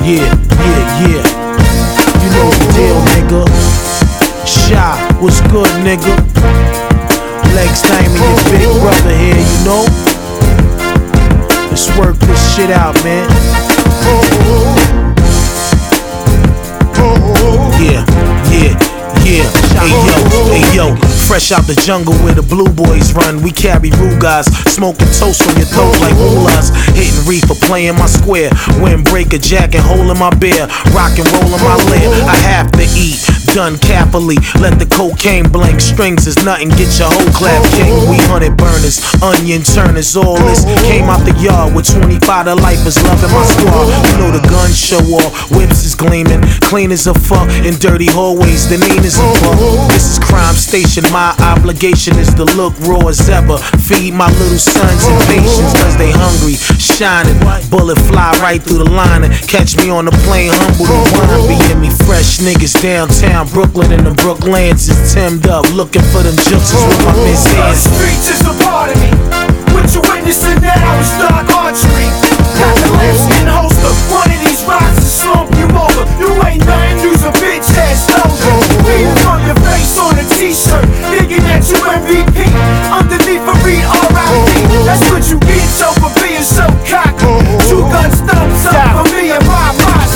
Yeah. You know the deal, nigga. Shy, what's good, nigga? Legs time and your big brother here, you know? Let's work this shit out, man. Yeah. Hey yo, fresh out the jungle where the blue boys run. We carry Rugas, smoking toast from your throat like mullahs. Hitting reefer, playing my square. Windbreaker jacket, holding my beer. Rock and rollin' my lair. I have to eat, done carefully. Let the cocaine blank, strings is nothing. Get your whole clap king. We hunted burners, onion turners. All this came out the yard with 25 to lifers loving my squad. You know the guns show off, whips is gleaming. Clean as a fuck in dirty hallways. The name is a fuck. This is Crime Station. My obligation is to look raw as ever. Feed my little sons and patience cause they hungry. Shining, bullet fly right through the line and catch me on the plane. Humble to wine, be in me fresh niggas downtown Brooklyn and the Brooklands is timmed up. Looking for them juxes with my miss hands. The streets is a part of me. What you witnessing now is dark archery. Got the lambskin holster. One of these rocks will slump you over. You ain't nothing, you's a bitch ass soldier. Reading from your face on a t-shirt, thinking that you MVP. Underneath a read R.I.P. That's what you get, so for being so cocky. Two guns thumbs up for me and my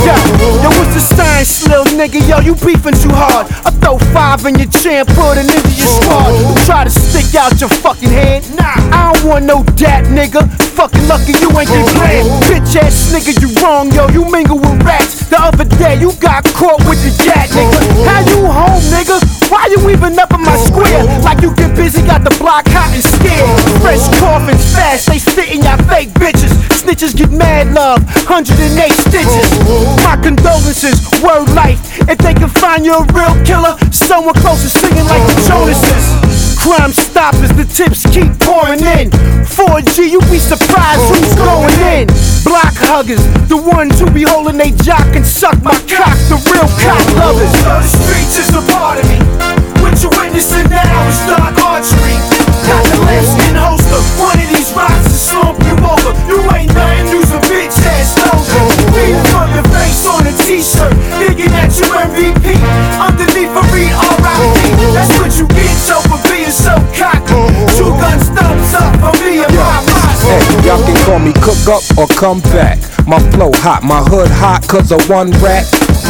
yo, what's the science, little nigga? Yo, you beefing too hard. I throw 5 in your chair and put it into your squad. Try to stick out your fucking head. Nah, I don't want no dat, nigga. Fucking lucky you ain't get glad. Bitch ass nigga, you wrong, yo. You mingle with rats. The other day you got caught with the gat, nigga. How you home, nigga? Why you even up in my square? Like you get busy, got the block hot and scared. Fresh coffins fast, they spitting y'all fake bitches. Snitches get mad love, 108 stitches. My condolences, word life. If they can find you a real killer, someone close to singing like the Jonases. Crime stoppers, the tips keep pouring in. 4G, you be surprised who's going in. Block huggers, the ones who be holding they jock and suck my cock, the real cock lovers. The streets is a part of me. What you witnessing now is dark archery. Got the lambskin holster. One of these rocks will slump you over. You ain't nothing, you's a bitch ass soldier. Reading from your face on a t-shirt, thinking that you MVP. Underneath a read R.I.P. That's what you get, so for being so cocky. Two guns thumbs up for me and my Hey, y'all can call me cook up or come back. My flow hot, my hood hot cause of one rat.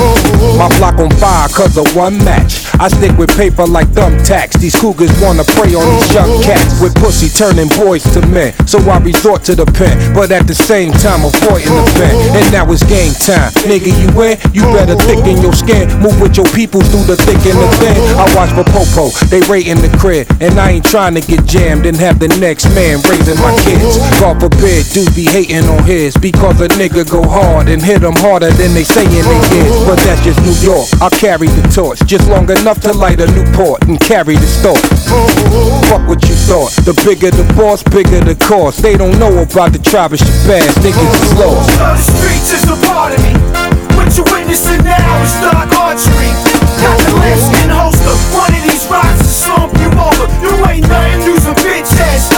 My block on fire cause of one match. I stick with paper like thumbtacks. These cougars wanna prey on these young cats with pussy turning boys to men. So I resort to the pen, but at the same time avoiding the pen. And now it's game time. Nigga, you in? You better thicken your skin. Move with your people through the thick and the thin. I watch for Popo, they raiding the crib. And I ain't trying to get jammed and have the next man raising my kids. God forbid, dudes be hating on his. Because a nigga go hard and hit them harder than they saying they is. But that's just New York, I carry the torch just long enough to light a Newport and carry the store. Fuck what you thought, the bigger the boss, bigger the cost. They don't know about the tribe of Shabazz, niggas is lost. The streets is a part of me. What you witnessing now is dark archery. Got the lambskin holster. One of these rocks will slump you over. You ain't nothing, you's a bitch ass